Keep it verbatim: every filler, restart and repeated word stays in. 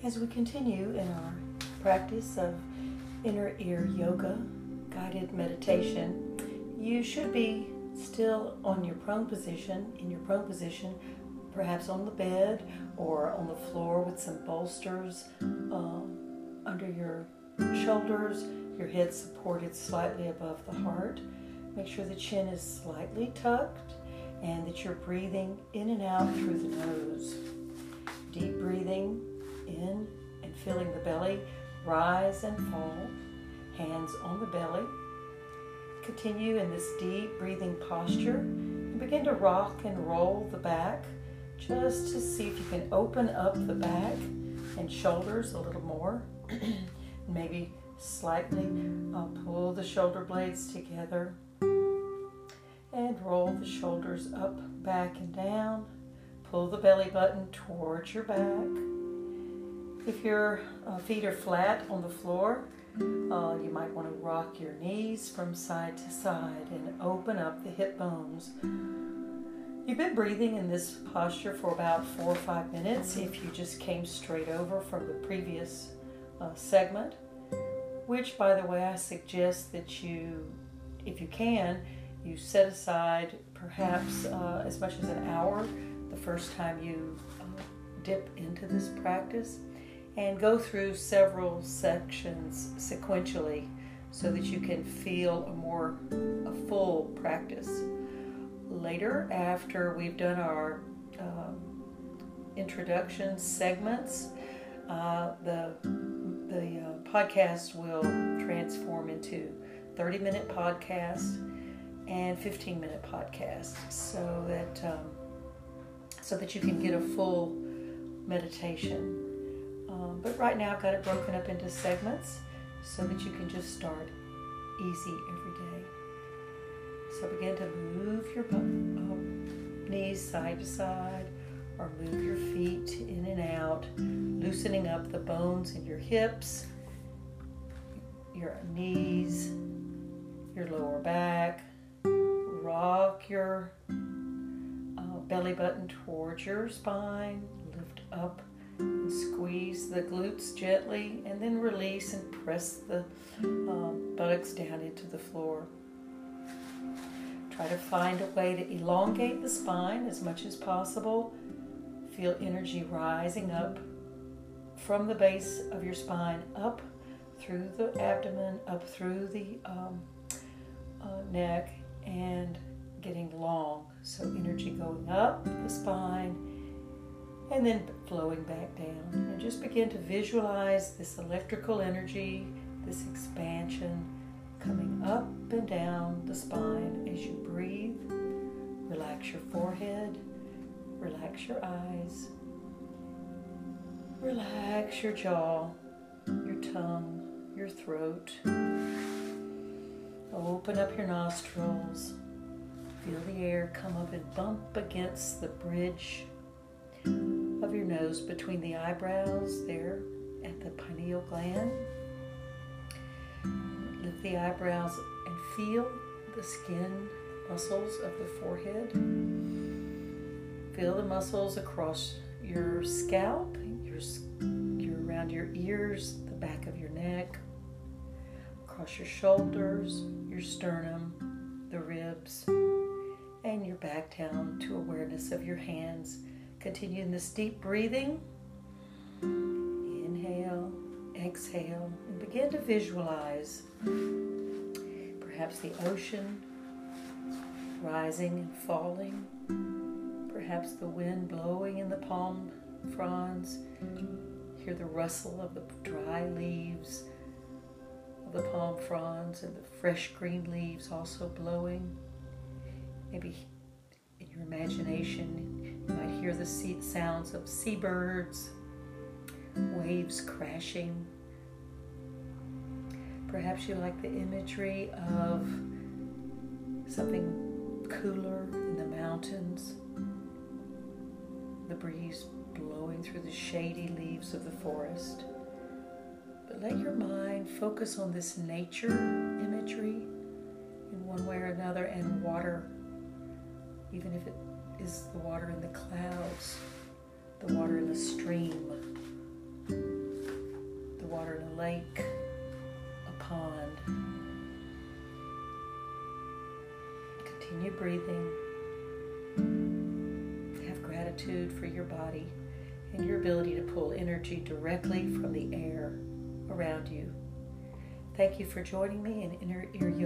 as we continue in our practice of inner ear yoga, guided meditation, you should be still on your prone position, in your prone position, perhaps on the bed or on the floor with some bolsters uh, under your shoulders, your head supported slightly above the heart. Make sure the chin is slightly tucked and that you're breathing in and out through the nose. Deep breathing in and feeling the belly rise and fall. Hands on the belly. Continue in this deep breathing posture and begin to rock and roll the back just to see if you can open up the back and shoulders a little more. Maybe slightly uh, pull the shoulder blades together and roll the shoulders up, back, and down. Pull the belly button towards your back. If your uh, feet are flat on the floor, uh, you might want to rock your knees from side to side and open up the hip bones. You've been breathing in this posture for about four or five minutes if you just came straight over from the previous uh, segment, which, by the way, I suggest that you, if you can, you set aside perhaps uh, as much as an hour the first time you uh, dip into this practice, and go through several sections sequentially so that you can feel a more a full practice. Later, after we've done our um, introduction segments, uh, the the uh, podcast will transform into thirty minute podcast and fifteen minute podcast, so that um, so that you can get a full meditation. Um, but right now I've got it broken up into segments so that you can just start easy every day. So begin to move your uh, knees side to side, or move your feet in and out, loosening up the bones in your hips, your knees, your lower back. Rock your uh, belly button towards your spine, lift up and squeeze the glutes gently, and then release and press the uh, buttocks down into the floor. Try to find a way to elongate the spine as much as possible. Feel energy rising up from the base of your spine, up through the abdomen, up through the um, uh, neck, and getting long. So energy going up the spine and then flowing back down. And just begin to visualize this electrical energy, this expansion coming up and down the spine as you breathe. Relax your forehead, relax your eyes, relax your jaw, your tongue, your throat. Open up your nostrils. Feel the air come up and bump against the bridge of your nose between the eyebrows there at the pineal gland. Lift the eyebrows and feel the skin muscles of the forehead. Feel the muscles across your scalp, your, your around your ears, the back of your neck, across your shoulders, your sternum, the ribs, and your back down to awareness of your hands. Continue in this deep breathing. Inhale, exhale, and begin to visualize perhaps the ocean rising and falling, perhaps the wind blowing in the palm fronds. Hear the rustle of the dry leaves of the palm fronds and the fresh green leaves also blowing. Maybe in your imagination you might hear the sounds of seabirds, waves crashing. Perhaps you like the imagery of something cooler in the mountains, the breeze blowing through the shady leaves of the forest. But let your mind focus on this nature imagery in one way or another, and water, even if it is the water in the clouds, the water in the stream, the water in a lake, a pond. Continue breathing. Have gratitude for your body and your ability to pull energy directly from the air around you. Thank you for joining me in Inner Ear